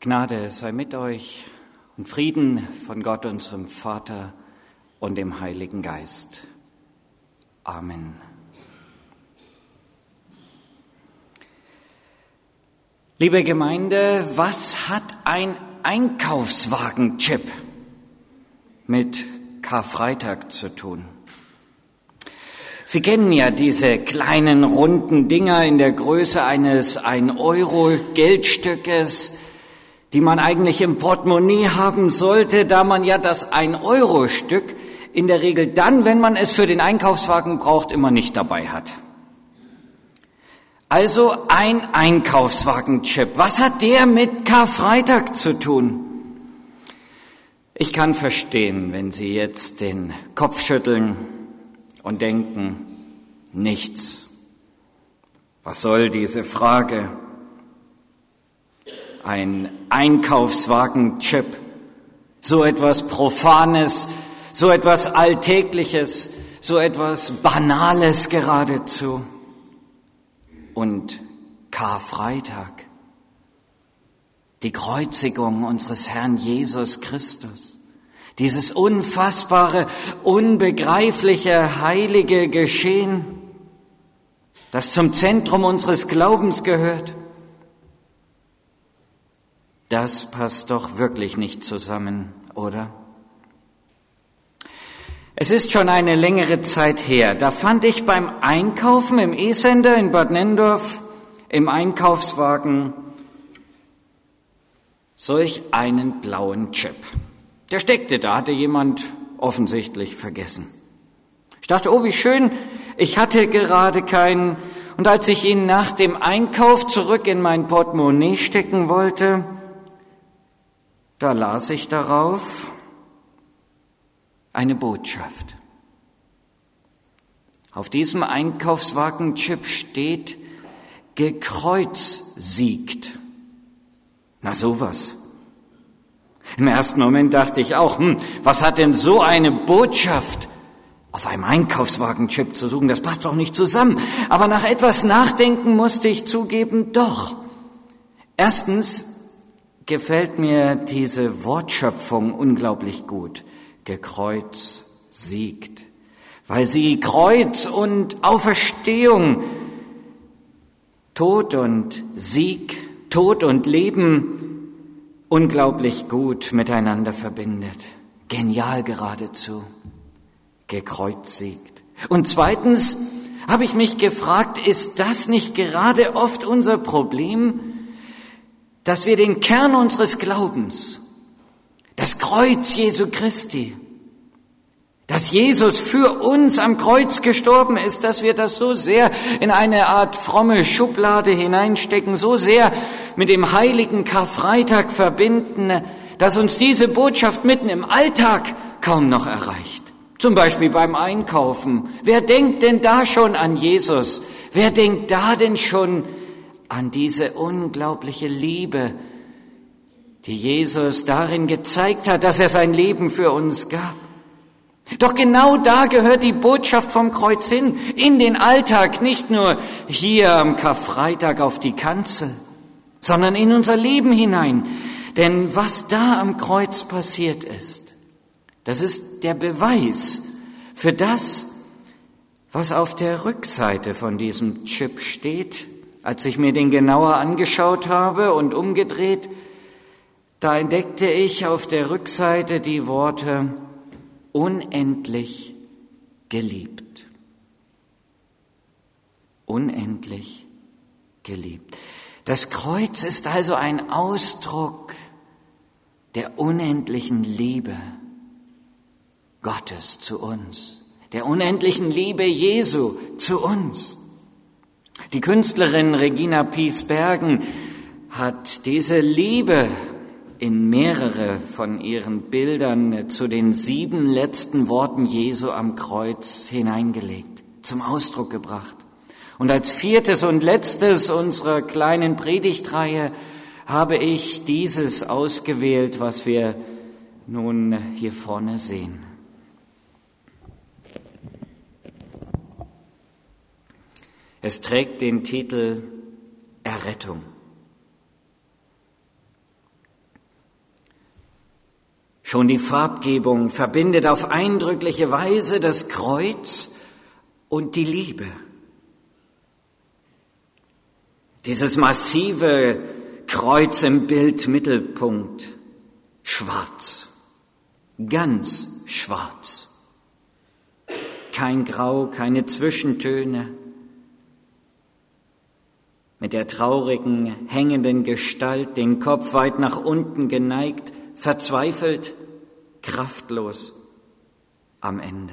Gnade sei mit euch und Frieden von Gott, unserem Vater und dem Heiligen Geist. Amen. Liebe Gemeinde, was hat ein Einkaufswagenchip mit Karfreitag zu tun? Sie kennen ja diese kleinen runden Dinger in der Größe eines 1-Euro-Geldstückes, die man eigentlich im Portemonnaie haben sollte, da man ja das 1-Euro-Stück in der Regel dann, wenn man es für den Einkaufswagen braucht, immer nicht dabei hat. Also ein Einkaufswagenchip. Was hat der mit Karfreitag zu tun? Ich kann verstehen, wenn Sie jetzt den Kopf schütteln und denken, nichts. Was soll diese Frage? Ein Einkaufswagenchip, so etwas Profanes, so etwas Alltägliches, so etwas Banales geradezu. Und Karfreitag, die Kreuzigung unseres Herrn Jesus Christus, dieses unfassbare, unbegreifliche, heilige Geschehen, das zum Zentrum unseres Glaubens gehört, das passt doch wirklich nicht zusammen, oder? Es ist schon eine längere Zeit her, da fand ich beim Einkaufen im E-Center in Bad Nenndorf im Einkaufswagen solch einen blauen Chip. Der steckte da, hatte jemand offensichtlich vergessen. Ich dachte, oh, wie schön, ich hatte gerade keinen. Und als ich ihn nach dem Einkauf zurück in mein Portemonnaie stecken wollte, da las ich darauf eine Botschaft. Auf diesem Einkaufswagenchip steht, gekreuzsiegt. Na sowas. Im ersten Moment dachte ich auch, was hat denn so eine Botschaft auf einem Einkaufswagenchip zu suchen? Das passt doch nicht zusammen. Aber nach etwas Nachdenken musste ich zugeben, doch. Erstens gefällt mir diese Wortschöpfung unglaublich gut. Gekreuzsiegt. Weil sie Kreuz und Auferstehung, Tod und Sieg, Tod und Leben unglaublich gut miteinander verbindet. Genial geradezu. Gekreuzigt. Und zweitens habe ich mich gefragt, ist das nicht gerade oft unser Problem, dass wir den Kern unseres Glaubens, das Kreuz Jesu Christi, dass Jesus für uns am Kreuz gestorben ist, dass wir das so sehr in eine Art fromme Schublade hineinstecken, so sehr mit dem heiligen Karfreitag verbinden, dass uns diese Botschaft mitten im Alltag kaum noch erreicht. Zum Beispiel beim Einkaufen. Wer denkt denn da schon an Jesus? Wer denkt da denn schon an diese unglaubliche Liebe, die Jesus darin gezeigt hat, dass er sein Leben für uns gab? Doch genau da gehört die Botschaft vom Kreuz hin, in den Alltag, nicht nur hier am Karfreitag auf die Kanzel, sondern in unser Leben hinein. Denn was da am Kreuz passiert ist, das ist der Beweis für das, was auf der Rückseite von diesem Chip steht. Als ich mir den genauer angeschaut habe und umgedreht, da entdeckte ich auf der Rückseite die Worte unendlich geliebt. Unendlich geliebt. Das Kreuz ist also ein Ausdruck der unendlichen Liebe Gottes zu uns, der unendlichen Liebe Jesu zu uns. Die Künstlerin Regina Piesbergen hat diese Liebe in mehrere von ihren Bildern zu den 7 letzten Worten Jesu am Kreuz hineingelegt, zum Ausdruck gebracht. Und als 4. und letztes unserer kleinen Predigtreihe habe ich dieses ausgewählt, was wir nun hier vorne sehen. Es trägt den Titel Errettung. Schon die Farbgebung verbindet auf eindrückliche Weise das Kreuz und die Liebe. Dieses massive Kreuz im Bildmittelpunkt, schwarz, ganz schwarz. Kein Grau, keine Zwischentöne. Mit der traurigen, hängenden Gestalt, den Kopf weit nach unten geneigt, verzweifelt, kraftlos, am Ende.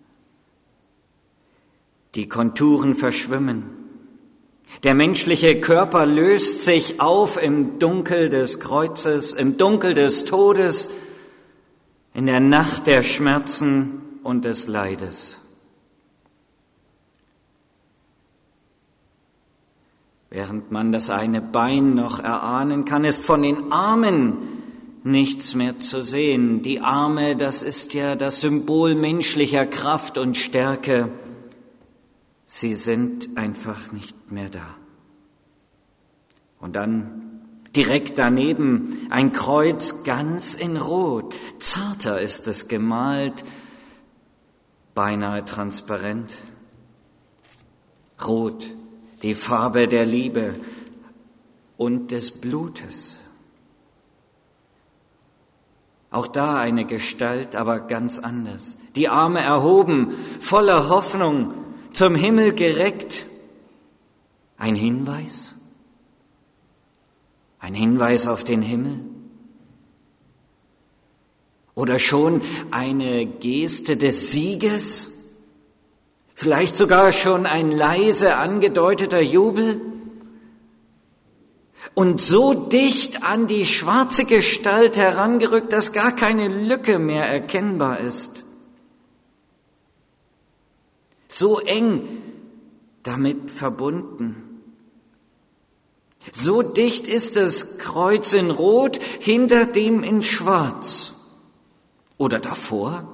Die Konturen verschwimmen. Der menschliche Körper löst sich auf im Dunkel des Kreuzes, im Dunkel des Todes, in der Nacht der Schmerzen und des Leides. Während man das eine Bein noch erahnen kann, ist von den Armen nichts mehr zu sehen. Die Arme, das ist ja das Symbol menschlicher Kraft und Stärke. Sie sind einfach nicht mehr da. Und dann direkt daneben ein Kreuz ganz in Rot. Zarter ist es gemalt, beinahe transparent. Rot, die Farbe der Liebe und des Blutes. Auch da eine Gestalt, aber ganz anders. Die Arme erhoben, voller Hoffnung, zum Himmel gereckt. Ein Hinweis? Ein Hinweis auf den Himmel? Oder schon eine Geste des Sieges? Vielleicht sogar schon ein leise angedeuteter Jubel? Und so dicht an die schwarze Gestalt herangerückt, dass gar keine Lücke mehr erkennbar ist. So eng damit verbunden. So dicht ist das Kreuz in Rot, hinter dem in Schwarz. Oder davor?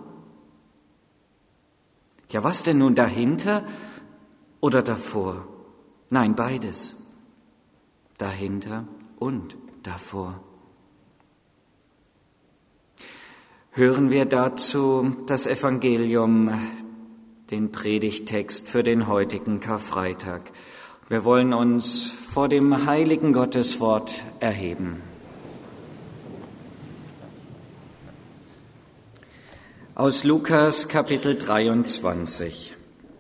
Ja, was denn nun, dahinter oder davor? Nein, beides. Dahinter und davor. Hören wir dazu das Evangelium, den Predigttext für den heutigen Karfreitag. Wir wollen uns vor dem heiligen Gotteswort erheben. Aus Lukas Kapitel 23.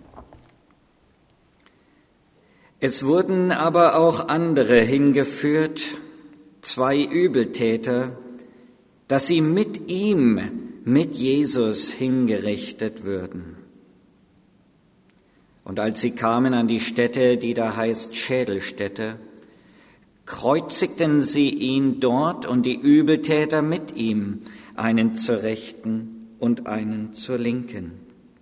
Es wurden aber auch andere hingeführt, 2 Übeltäter, dass sie mit ihm, mit Jesus hingerichtet würden. Und als sie kamen an die Stätte, die da heißt Schädelstätte, kreuzigten sie ihn dort und die Übeltäter mit ihm, einen zur Rechten und einen zur Linken.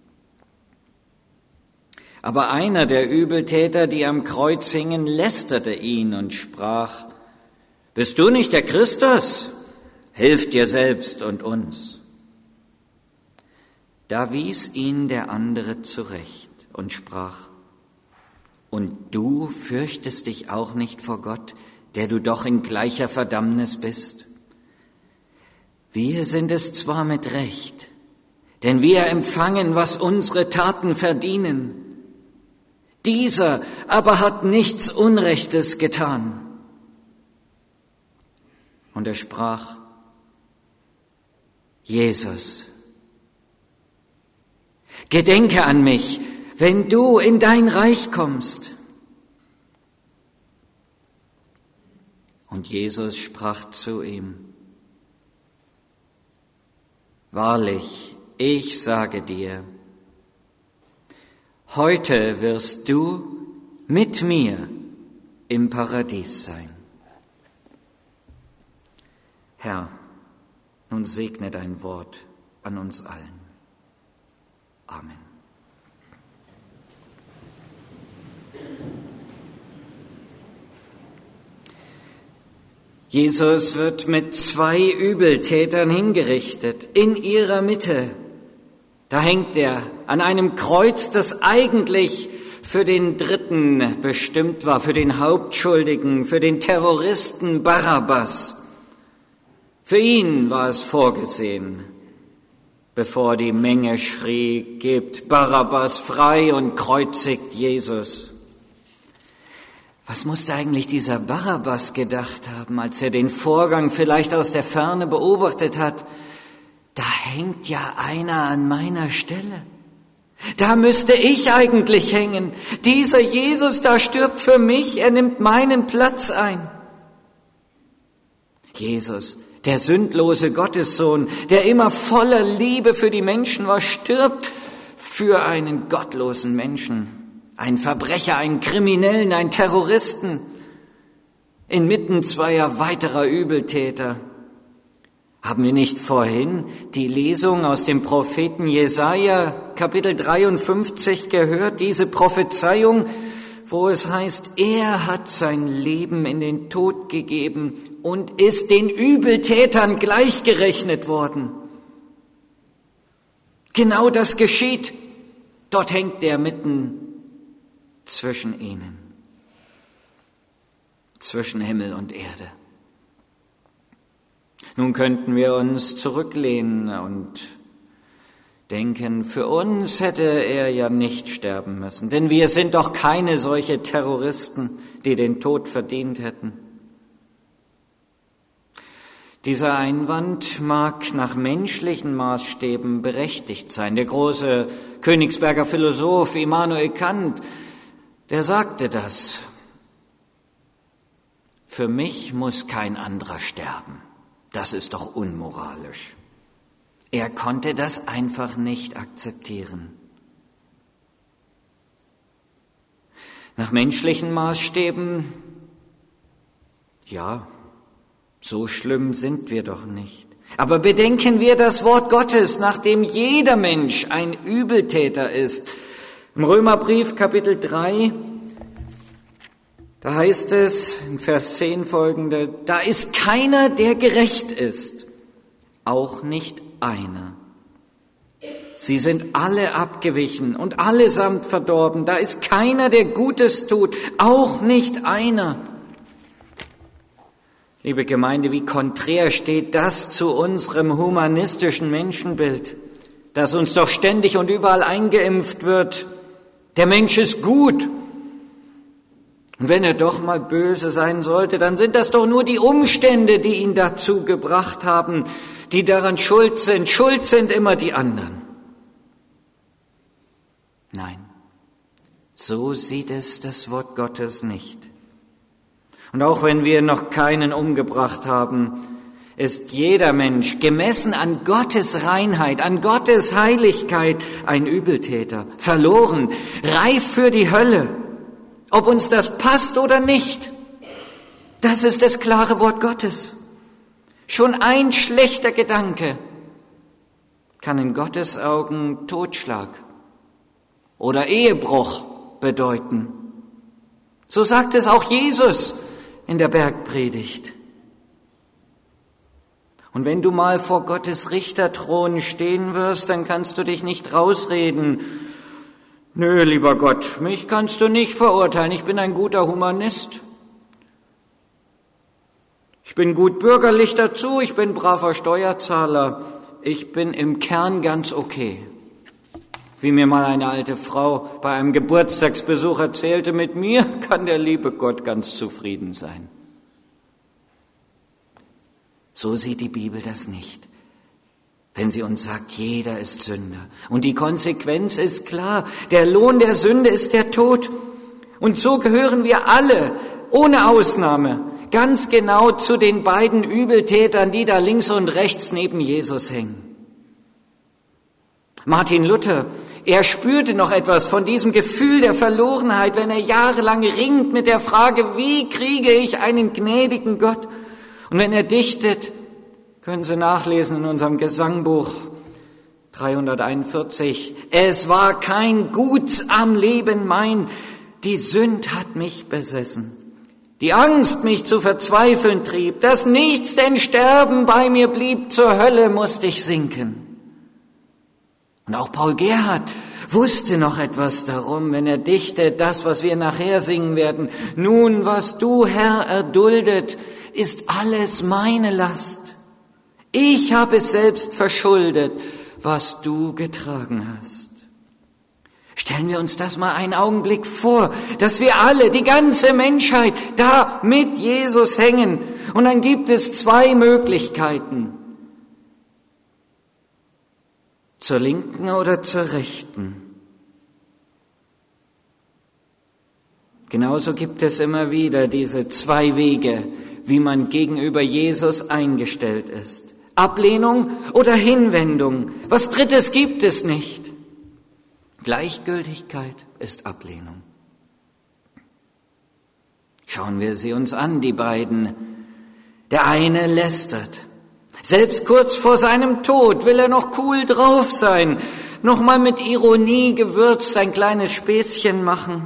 Aber einer der Übeltäter, die am Kreuz hingen, lästerte ihn und sprach: Bist du nicht der Christus? Hilf dir selbst und uns. Da wies ihn der andere zurecht und sprach: Und du fürchtest dich auch nicht vor Gott, der du doch in gleicher Verdammnis bist? Wir sind es zwar mit Recht, denn wir empfangen, was unsere Taten verdienen. Dieser aber hat nichts Unrechtes getan. Und er sprach: Jesus, gedenke an mich, wenn du in dein Reich kommst. Und Jesus sprach zu ihm: Wahrlich, ich sage dir, heute wirst du mit mir im Paradies sein. Herr, nun segne dein Wort an uns allen. Amen. Jesus wird mit 2 Übeltätern hingerichtet, in ihrer Mitte. Da hängt er an einem Kreuz, das eigentlich für den Dritten bestimmt war, für den Hauptschuldigen, für den Terroristen Barabbas, Für ihn war es vorgesehen, bevor die Menge schrie, gebt Barabbas frei und kreuzigt Jesus. Was musste eigentlich dieser Barabbas gedacht haben, als er den Vorgang vielleicht aus der Ferne beobachtet hat? Da hängt ja einer an meiner Stelle. Da müsste ich eigentlich hängen. Dieser Jesus da stirbt für mich, er nimmt meinen Platz ein. Jesus, der sündlose Gottessohn, der immer voller Liebe für die Menschen war, stirbt für einen gottlosen Menschen, einen Verbrecher, einen Kriminellen, einen Terroristen, inmitten zweier weiterer Übeltäter. Haben wir nicht vorhin die Lesung aus dem Propheten Jesaja, Kapitel 53, gehört, diese Prophezeiung, wo es heißt, er hat sein Leben in den Tod gegeben und ist den Übeltätern gleichgerechnet worden. Genau das geschieht. Dort hängt er mitten zwischen ihnen, zwischen Himmel und Erde. Nun könnten wir uns zurücklehnen und denken, für uns hätte er ja nicht sterben müssen, denn wir sind doch keine solche Terroristen, die den Tod verdient hätten. Dieser Einwand mag nach menschlichen Maßstäben berechtigt sein. Der große Königsberger Philosoph Immanuel Kant, der sagte das. Für mich muss kein anderer sterben. Das ist doch unmoralisch. Er konnte das einfach nicht akzeptieren. Nach menschlichen Maßstäben, ja, so schlimm sind wir doch nicht. Aber bedenken wir das Wort Gottes, nach dem jeder Mensch ein Übeltäter ist. Im Römerbrief Kapitel 3, da heißt es in Vers 10 folgende, da ist keiner, der gerecht ist, auch nicht einer. Sie sind alle abgewichen und allesamt verdorben. Da ist keiner, der Gutes tut, auch nicht einer. Liebe Gemeinde, wie konträr steht das zu unserem humanistischen Menschenbild, das uns doch ständig und überall eingeimpft wird. Der Mensch ist gut. Und wenn er doch mal böse sein sollte, dann sind das doch nur die Umstände, die ihn dazu gebracht haben, die daran schuld sind. Schuld sind immer die anderen. Nein, so sieht es das Wort Gottes nicht. Und auch wenn wir noch keinen umgebracht haben, ist jeder Mensch gemessen an Gottes Reinheit, an Gottes Heiligkeit ein Übeltäter, verloren, reif für die Hölle. Ob uns das passt oder nicht, das ist das klare Wort Gottes. Schon ein schlechter Gedanke kann in Gottes Augen Totschlag oder Ehebruch bedeuten. So sagt es auch Jesus in der Bergpredigt. Und wenn du mal vor Gottes Richterthron stehen wirst, dann kannst du dich nicht rausreden. Nö, lieber Gott, mich kannst du nicht verurteilen, ich bin ein guter Humanist. Ich bin gut bürgerlich dazu, ich bin braver Steuerzahler, ich bin im Kern ganz okay. Wie mir mal eine alte Frau bei einem Geburtstagsbesuch erzählte, mit mir kann der liebe Gott ganz zufrieden sein. So sieht die Bibel das nicht. Wenn sie uns sagt, jeder ist Sünder. Und die Konsequenz ist klar, der Lohn der Sünde ist der Tod. Und so gehören wir alle, ohne Ausnahme, ganz genau zu den beiden Übeltätern, die da links und rechts neben Jesus hängen. Martin Luther, er spürte noch etwas von diesem Gefühl der Verlorenheit, wenn er jahrelang ringt mit der Frage, wie kriege ich einen gnädigen Gott? Und wenn er dichtet, können Sie nachlesen in unserem Gesangbuch 341. Es war kein Guts am Leben mein, die Sünd hat mich besessen. Die Angst mich zu verzweifeln trieb, dass nichts denn Sterben bei mir blieb, zur Hölle musste ich sinken. Und auch Paul Gerhard wusste noch etwas darum, wenn er dichtet, das, was wir nachher singen werden. Nun, was du, Herr, erduldet, ist alles meine Last. Ich habe es selbst verschuldet, was du getragen hast. Stellen wir uns das mal einen Augenblick vor, dass wir alle, die ganze Menschheit, da mit Jesus hängen. Und dann gibt es zwei Möglichkeiten. Zur linken oder zur rechten. Genauso gibt es immer wieder diese zwei Wege, wie man gegenüber Jesus eingestellt ist. Ablehnung oder Hinwendung. Was Drittes gibt es nicht. Gleichgültigkeit ist Ablehnung. Schauen wir sie uns an, die beiden. Der eine lästert. Selbst kurz vor seinem Tod will er noch cool drauf sein, noch mal mit Ironie gewürzt ein kleines Späßchen machen.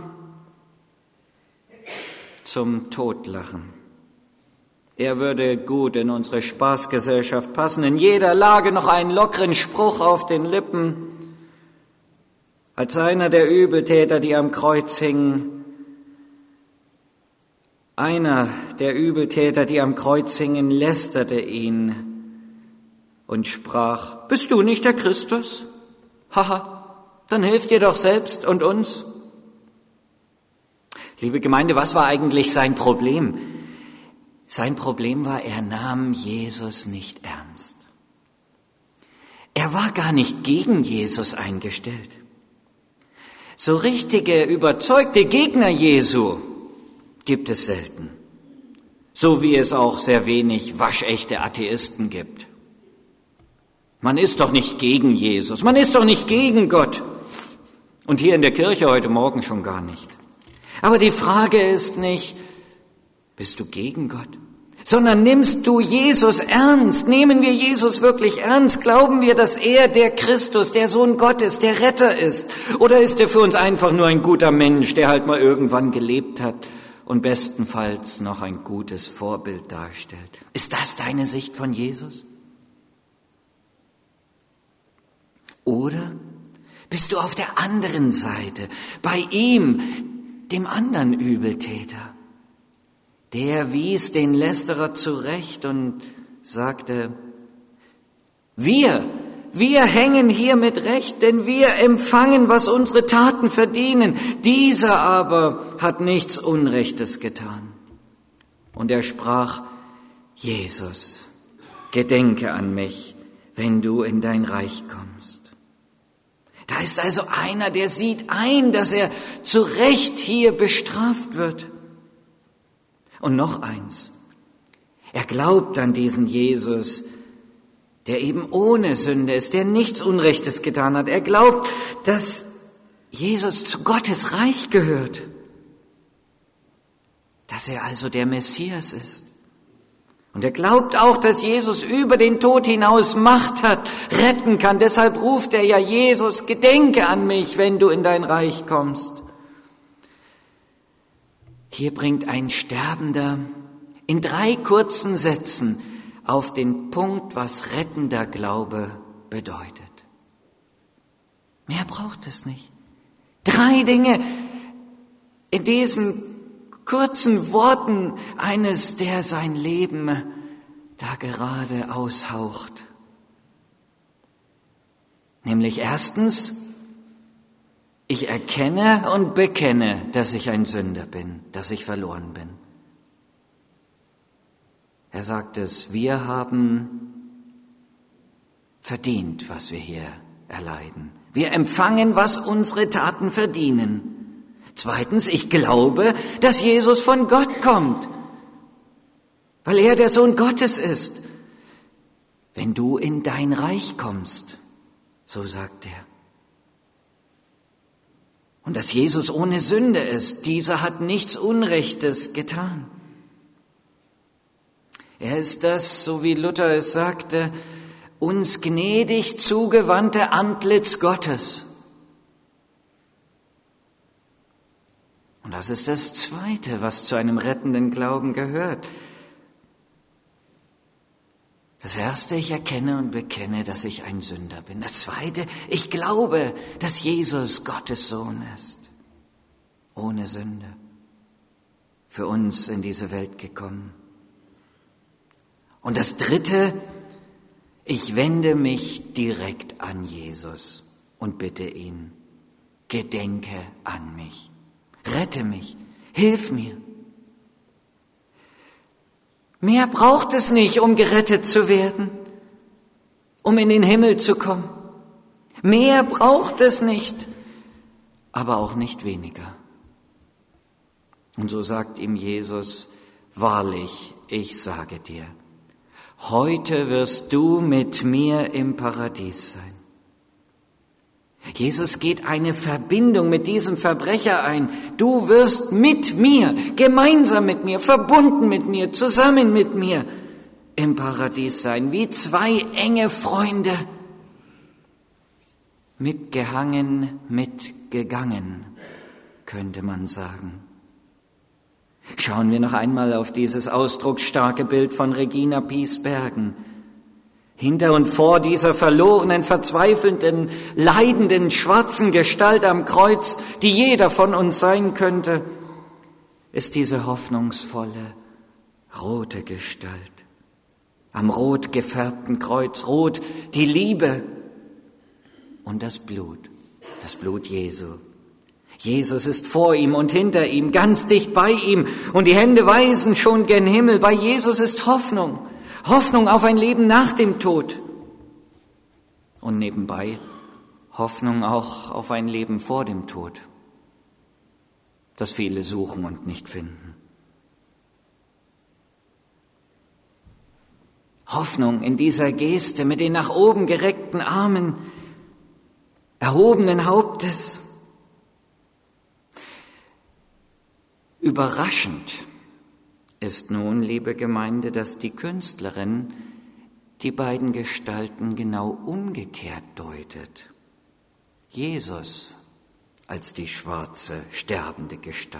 Zum Totlachen. Er würde gut in unsere Spaßgesellschaft passen, in jeder Lage noch einen lockeren Spruch auf den Lippen. Als einer der Übeltäter, die am Kreuz hingen, lästerte ihn und sprach: Bist du nicht der Christus? Haha, dann hilf dir doch selbst und uns. Liebe Gemeinde, was war eigentlich sein Problem? Sein Problem war, er nahm Jesus nicht ernst. Er war gar nicht gegen Jesus eingestellt. So richtige, überzeugte Gegner Jesu gibt es selten. So wie es auch sehr wenig waschechte Atheisten gibt. Man ist doch nicht gegen Jesus, man ist doch nicht gegen Gott. Und hier in der Kirche heute Morgen schon gar nicht. Aber die Frage ist nicht, bist du gegen Gott? Sondern nimmst du Jesus ernst? Nehmen wir Jesus wirklich ernst? Glauben wir, dass er der Christus, der Sohn Gottes, der Retter ist? Oder ist er für uns einfach nur ein guter Mensch, der halt mal irgendwann gelebt hat und bestenfalls noch ein gutes Vorbild darstellt? Ist das deine Sicht von Jesus? Oder bist du auf der anderen Seite, bei ihm, dem anderen Übeltäter? Der wies den Lästerer zurecht und sagte: Wir hängen hier mit Recht, denn wir empfangen, was unsere Taten verdienen. Dieser aber hat nichts Unrechtes getan. Und er sprach: Jesus, gedenke an mich, wenn du in dein Reich kommst. Da ist also einer, der sieht ein, dass er zu Recht hier bestraft wird. Und noch eins, er glaubt an diesen Jesus, der eben ohne Sünde ist, der nichts Unrechtes getan hat. Er glaubt, dass Jesus zu Gottes Reich gehört, dass er also der Messias ist. Und er glaubt auch, dass Jesus über den Tod hinaus Macht hat, retten kann. Deshalb ruft er ja: Jesus, gedenke an mich, wenn du in dein Reich kommst. Hier bringt ein Sterbender in 3 kurzen Sätzen auf den Punkt, was rettender Glaube bedeutet. Mehr braucht es nicht. 3 Dinge in diesen kurzen Worten eines, der sein Leben da gerade aushaucht. Nämlich erstens: Ich erkenne und bekenne, dass ich ein Sünder bin, dass ich verloren bin. Er sagt es: Wir haben verdient, was wir hier erleiden. Wir empfangen, was unsere Taten verdienen. Zweitens: Ich glaube, dass Jesus von Gott kommt, weil er der Sohn Gottes ist. Wenn du in dein Reich kommst, so sagt er. Und dass Jesus ohne Sünde ist, dieser hat nichts Unrechtes getan. Er ist das, so wie Luther es sagte, uns gnädig zugewandte Antlitz Gottes. Und das ist das Zweite, was zu einem rettenden Glauben gehört. Das Erste: Ich erkenne und bekenne, dass ich ein Sünder bin. Das Zweite: Ich glaube, dass Jesus Gottes Sohn ist, ohne Sünde, für uns in diese Welt gekommen. Und das Dritte: Ich wende mich direkt an Jesus und bitte ihn, gedenke an mich, rette mich, hilf mir. Mehr braucht es nicht, um gerettet zu werden, um in den Himmel zu kommen. Mehr braucht es nicht, aber auch nicht weniger. Und so sagt ihm Jesus, wahrlich, ich sage dir, heute wirst du mit mir im Paradies sein. Jesus geht eine Verbindung mit diesem Verbrecher ein. Du wirst mit mir, gemeinsam mit mir, verbunden mit mir, zusammen mit mir im Paradies sein, wie zwei enge Freunde, mitgehangen, mitgegangen, könnte man sagen. Schauen wir noch einmal auf dieses ausdrucksstarke Bild von Regina Piesbergen. Hinter und vor dieser verlorenen, verzweifelnden, leidenden, schwarzen Gestalt am Kreuz, die jeder von uns sein könnte, ist diese hoffnungsvolle, rote Gestalt. Am rot gefärbten Kreuz, rot die Liebe und das Blut Jesu. Jesus ist vor ihm und hinter ihm, ganz dicht bei ihm, und die Hände weisen schon gen Himmel. Bei Jesus ist Hoffnung. Hoffnung auf ein Leben nach dem Tod. Und nebenbei Hoffnung auch auf ein Leben vor dem Tod, das viele suchen und nicht finden. Hoffnung in dieser Geste mit den nach oben gereckten Armen, erhobenen Hauptes. Überraschend ist nun, liebe Gemeinde, dass die Künstlerin die beiden Gestalten genau umgekehrt deutet. Jesus als die schwarze, sterbende Gestalt.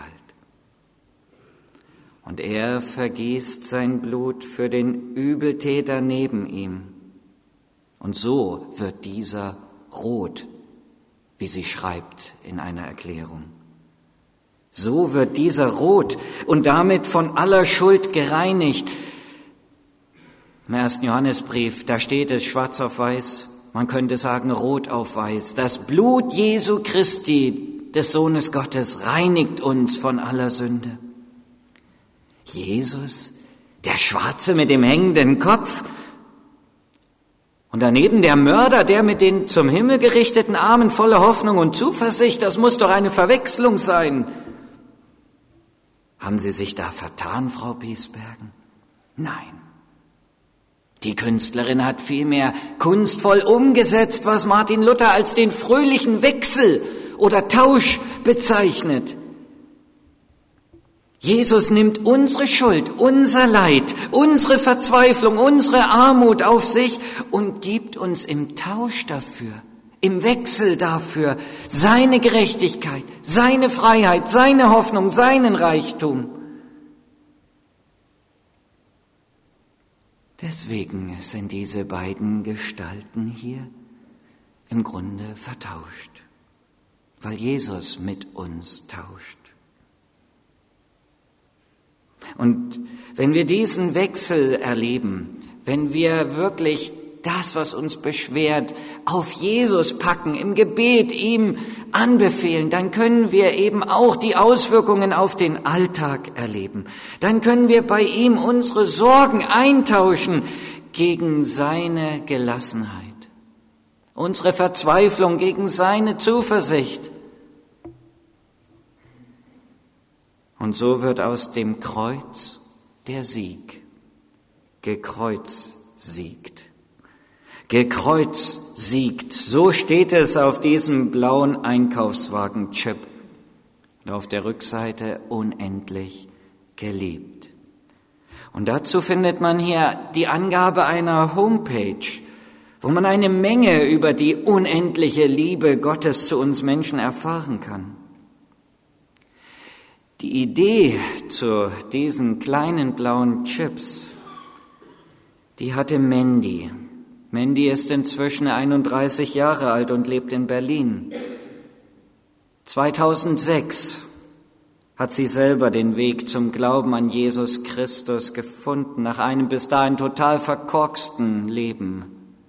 Und er vergießt sein Blut für den Übeltäter neben ihm. Und so wird dieser rot, wie sie schreibt in einer Erklärung. So wird dieser rot und damit von aller Schuld gereinigt. Im 1. Johannesbrief, da steht es schwarz auf weiß, man könnte sagen rot auf weiß. Das Blut Jesu Christi, des Sohnes Gottes, reinigt uns von aller Sünde. Jesus, der Schwarze mit dem hängenden Kopf, und daneben der Mörder, der mit den zum Himmel gerichteten Armen voller Hoffnung und Zuversicht, das muss doch eine Verwechslung sein. Haben Sie sich da vertan, Frau Piesbergen? Nein. Die Künstlerin hat vielmehr kunstvoll umgesetzt, was Martin Luther als den fröhlichen Wechsel oder Tausch bezeichnet. Jesus nimmt unsere Schuld, unser Leid, unsere Verzweiflung, unsere Armut auf sich und gibt uns im Tausch dafür, im Wechsel dafür, seine Gerechtigkeit, seine Freiheit, seine Hoffnung, seinen Reichtum. Deswegen sind diese beiden Gestalten hier im Grunde vertauscht, weil Jesus mit uns tauscht. Und wenn wir diesen Wechsel erleben, wenn wir wirklich das, was uns beschwert, auf Jesus packen, im Gebet ihm anbefehlen, dann können wir eben auch die Auswirkungen auf den Alltag erleben. Dann können wir bei ihm unsere Sorgen eintauschen gegen seine Gelassenheit, unsere Verzweiflung gegen seine Zuversicht. Und so wird aus dem Kreuz der Sieg. Gekreuzsiegt. Gekreuzsiegt. So steht es auf diesem blauen Einkaufswagen-Chip. Und auf der Rückseite unendlich geliebt. Und dazu findet man hier die Angabe einer Homepage, wo man eine Menge über die unendliche Liebe Gottes zu uns Menschen erfahren kann. Die Idee zu diesen kleinen blauen Chips, die hatte Mandy. Mandy ist inzwischen 31 Jahre alt und lebt in Berlin. 2006 hat sie selber den Weg zum Glauben an Jesus Christus gefunden, nach einem bis dahin total verkorksten Leben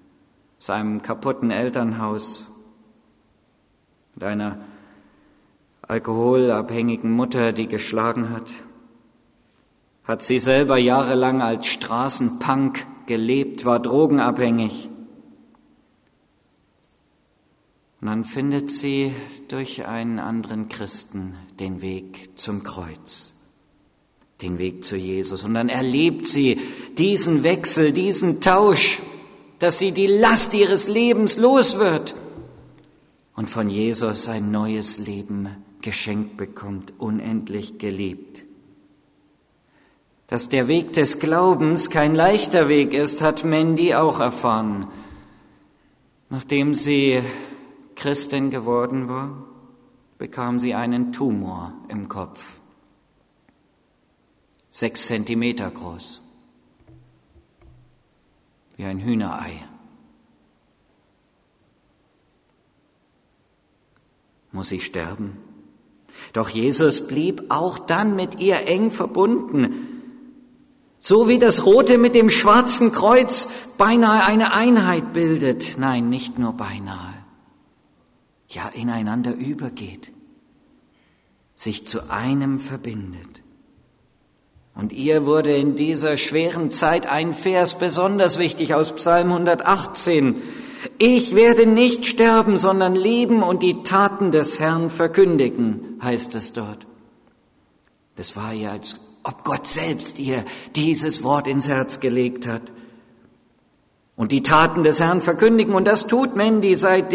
seinem kaputten Elternhaus, mit einer alkoholabhängigen Mutter, die geschlagen hat sie selber jahrelang als Straßenpunk gelebt, war drogenabhängig. Und dann findet sie durch einen anderen Christen den Weg zum Kreuz, den Weg zu Jesus. Und dann erlebt sie diesen Wechsel, diesen Tausch, dass sie die Last ihres Lebens los wird und von Jesus ein neues Leben geschenkt bekommt, unendlich geliebt. Dass der Weg des Glaubens kein leichter Weg ist, hat Mandy auch erfahren. Nachdem sie Christin geworden war, bekam sie einen Tumor im Kopf. 6 Zentimeter groß. Wie ein Hühnerei. Muss sie sterben? Doch Jesus blieb auch dann mit ihr eng verbunden. So wie das Rote mit dem schwarzen Kreuz beinahe eine Einheit bildet. Nein, nicht nur beinahe. Ja, ineinander übergeht. Sich zu einem verbindet. Und ihr wurde in dieser schweren Zeit ein Vers besonders wichtig aus Psalm 118. Ich werde nicht sterben, sondern leben und die Taten des Herrn verkündigen, heißt es dort. Das war ihr, als ob Gott selbst ihr dieses Wort ins Herz gelegt hat. Und die Taten des Herrn verkündigen, und das tut Mandy seit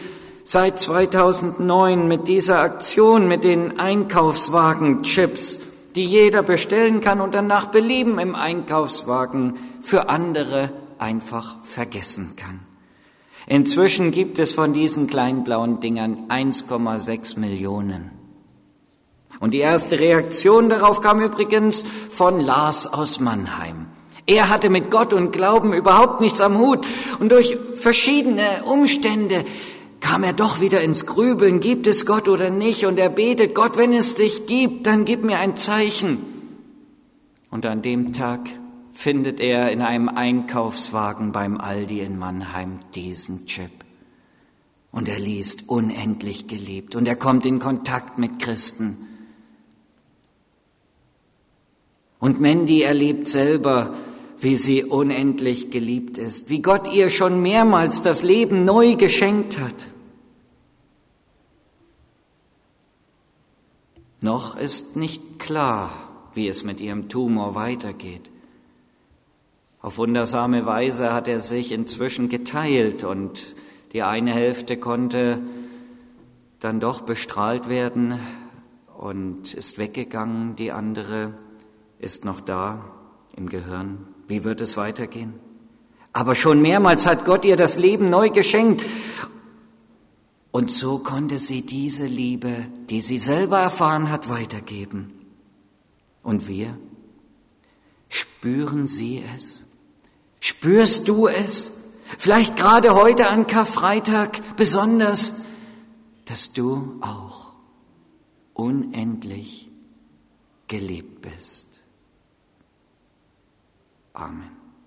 2009 mit dieser Aktion mit den Einkaufswagen-Chips, die jeder bestellen kann und dann nach Belieben im Einkaufswagen für andere einfach vergessen kann. Inzwischen gibt es von diesen kleinen blauen Dingern 1,6 Millionen. Und die erste Reaktion darauf kam übrigens von Lars aus Mannheim. Er hatte mit Gott und Glauben überhaupt nichts am Hut und durch verschiedene Umstände kam er doch wieder ins Grübeln, gibt es Gott oder nicht? Und er betet, Gott, wenn es dich gibt, dann gib mir ein Zeichen. Und an dem Tag findet er in einem Einkaufswagen beim Aldi in Mannheim diesen Chip. Und er liest unendlich geliebt und er kommt in Kontakt mit Christen. Und Mandy erlebt selber, wie sie unendlich geliebt ist, wie Gott ihr schon mehrmals das Leben neu geschenkt hat. Noch ist nicht klar, wie es mit ihrem Tumor weitergeht. Auf wundersame Weise hat er sich inzwischen geteilt und die eine Hälfte konnte dann doch bestrahlt werden und ist weggegangen, die andere ist noch da im Gehirn. Wie wird es weitergehen? Aber schon mehrmals hat Gott ihr das Leben neu geschenkt. Und so konnte sie diese Liebe, die sie selber erfahren hat, weitergeben. Und wir? Spüren Sie es? Spürst du es? Vielleicht gerade heute an Karfreitag besonders, dass du auch unendlich geliebt bist. Amen.